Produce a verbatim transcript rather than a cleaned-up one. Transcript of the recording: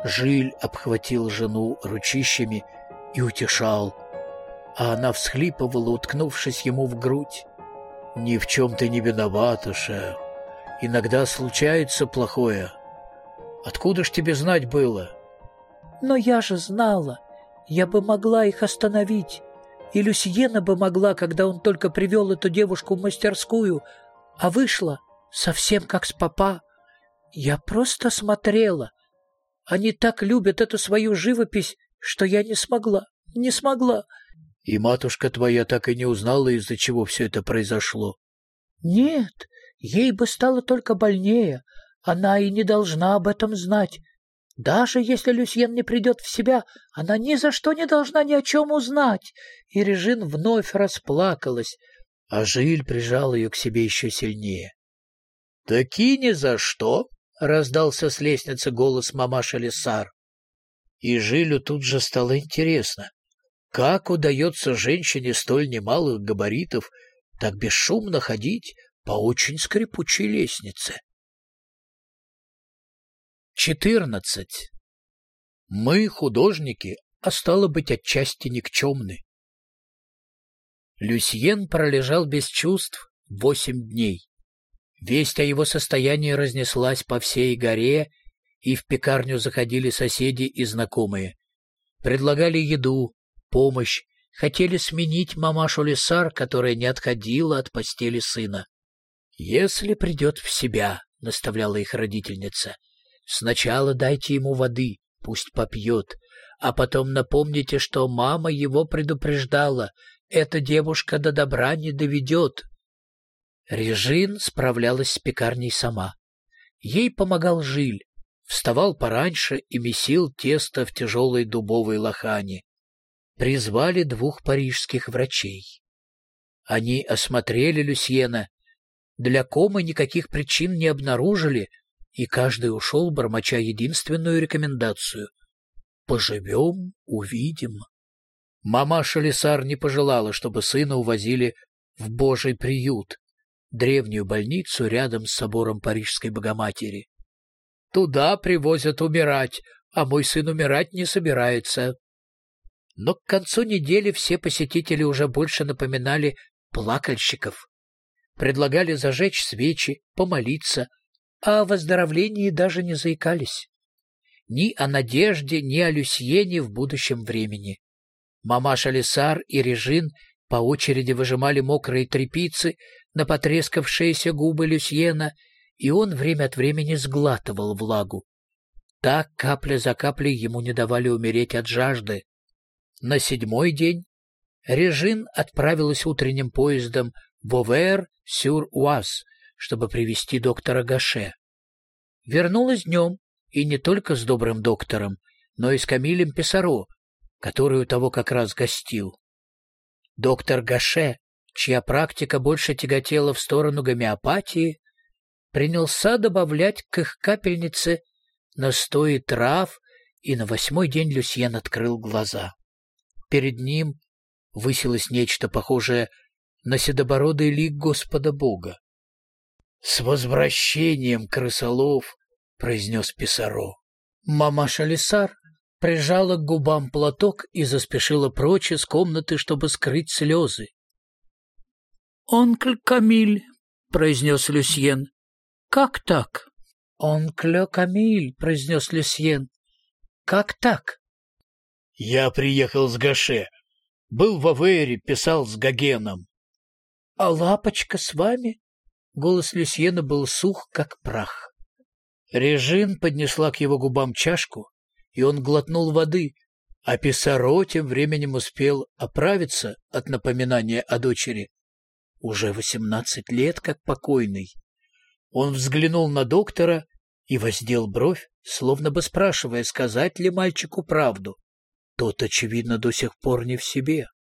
Жиль обхватил жену ручищами и утешал, а она всхлипывала, уткнувшись ему в грудь. «Ни в чем ты не виновата, Шер. Иногда случается плохое. Откуда ж тебе знать было?» «Но я же знала. Я бы могла их остановить. И Люсьена бы могла, когда он только привел эту девушку в мастерскую, а вышла совсем как с папа. Я просто смотрела. Они так любят эту свою живопись, что я не смогла, не смогла». «И матушка твоя так и не узнала, из-за чего все это произошло?» «Нет, ей бы стало только больнее. Она и не должна об этом знать. Даже если Люсьен не придет в себя, она ни за что не должна ни о чем узнать». И Режин вновь расплакалась, а Жиль прижал ее к себе еще сильнее. «Таки ни за что!» — раздался с лестницы голос мамаши Лиссар. И Жилю тут же стало интересно, как удается женщине столь немалых габаритов так бесшумно ходить по очень скрипучей лестнице. четырнадцать. Мы, художники, а стало быть, отчасти никчемны. Люсьен пролежал без чувств восемь дней. Весть о его состоянии разнеслась по всей горе, и в пекарню заходили соседи и знакомые. Предлагали еду, помощь, хотели сменить мамашу Лиссар, которая не отходила от постели сына. «Если придет в себя», — наставляла их родительница, — «сначала дайте ему воды, пусть попьет, а потом напомните, что мама его предупреждала, эта девушка до добра не доведет». Режин справлялась с пекарней сама. Ей помогал Жиль, вставал пораньше и месил тесто в тяжелой дубовой лохане. Призвали двух парижских врачей. Они осмотрели Люсьена, для комы никаких причин не обнаружили, и каждый ушел, бормоча единственную рекомендацию: «Поживем, увидим». Мамаша Лиссар не пожелала, чтобы сына увозили в Божий приют, древнюю больницу рядом с собором Парижской Богоматери. «Туда привозят умирать, а мой сын умирать не собирается». Но к концу недели все посетители уже больше напоминали плакальщиков. Предлагали зажечь свечи, помолиться, а о выздоровлении даже не заикались. Ни о надежде, ни о Люсьене в будущем времени. Мамаша Лиссар и Режин по очереди выжимали мокрые тряпицы на потрескавшиеся губы Люсьена, и он время от времени сглатывал влагу. Так капля за каплей ему не давали умереть от жажды. На седьмой день Режин отправилась утренним поездом в Овер-сюр-Уаз, чтобы привести доктора Гаше. Вернулась днем, и не только с добрым доктором, но и с Камилем Писаро, который у того как раз гостил. Доктор Гаше, чья практика больше тяготела в сторону гомеопатии, принялся добавлять к их капельнице настои трав, и на восьмой день Люсьен открыл глаза. Перед ним высилось нечто похожее на седобородый лик Господа Бога. «С возвращением, крысолов!» — произнес Писаро. Мамаша Лиссар прижала к губам платок и заспешила прочь из комнаты, чтобы скрыть слезы. «Онкль Камиль!» — произнес Люсьен. «Как так?» «Онкль Камиль!» — произнес Люсьен. «Как так?» «Я приехал с Гаше. Был в Авере, писал с Гогеном». «А лапочка с вами?» Голос Люсьена был сух, как прах. Режин поднесла к его губам чашку, и он глотнул воды, а Писаро тем временем успел оправиться от напоминания о дочери. Уже восемнадцать лет как покойный. Он взглянул на доктора и воздел бровь, словно бы спрашивая, сказать ли мальчику правду. Тот, очевидно, до сих пор не в себе.